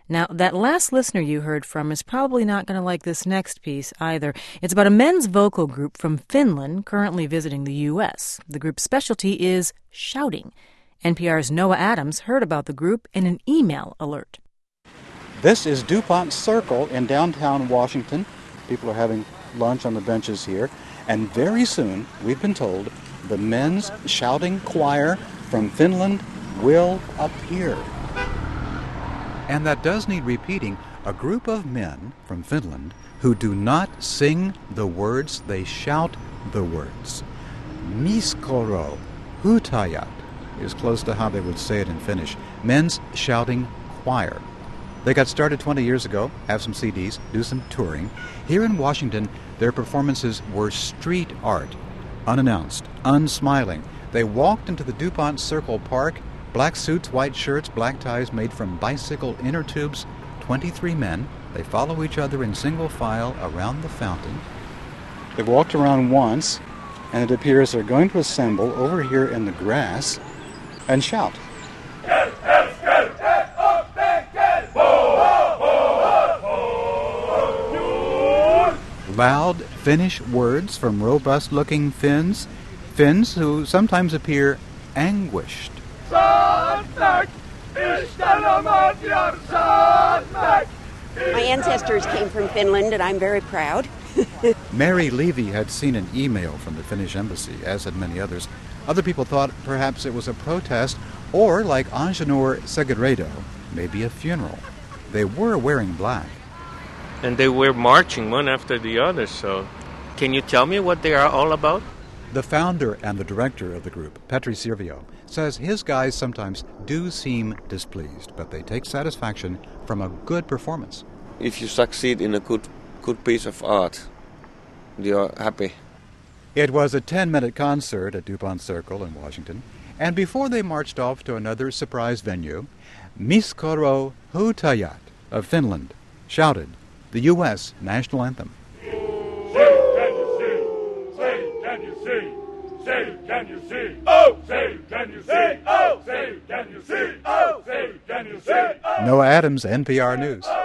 Now, that last listener you heard from is probably not going to like this next piece either. It's about a men's vocal group from Finland currently visiting the U.S. The group's specialty is shouting. NPR's Noah Adams heard about the group in an email alert. This is DuPont Circle in downtown Washington. People are having lunch on the benches here. And very soon, we've been told, the men's shouting choir from Finland will appear. And that does need repeating. A group of men from Finland who do not sing the words, they shout the words. Miskoro hutajat is close to how they would say it in Finnish. Men's shouting choir. They got started 20 years ago, have some CDs, do some touring. Here in Washington, their performances were street art, unannounced, unsmiling. They walked into the DuPont Circle Park, black suits, white shirts, black ties made from bicycle inner tubes, 23 men. They follow each other in single file around the fountain. They walked around once, and it appears they're going to assemble over here in the grass and shout. Loud Finnish words from robust-looking Finns who sometimes appear anguished. My ancestors came from Finland, and I'm very proud. Mary Levy had seen an email from the Finnish embassy, as had many others. Other people thought perhaps it was a protest, or, like Anjanur Segredo, maybe a funeral. They were wearing black. And they were marching one after the other, so can you tell me what they are all about? The founder and the director of the group, Petri Sirvio, says his guys sometimes do seem displeased, but they take satisfaction from a good performance. If you succeed in a good piece of art, you're happy. It was a 10-minute concert at DuPont Circle in Washington, and before they marched off to another surprise venue, Miskoro hutajat of Finland shouted the U.S. national anthem. Say, can you see? Say, can you see? Say, can you see? Oh! Say, can you see? Oh! Say, can you see? Oh! Say, can you see? Noah Adams, NPR News.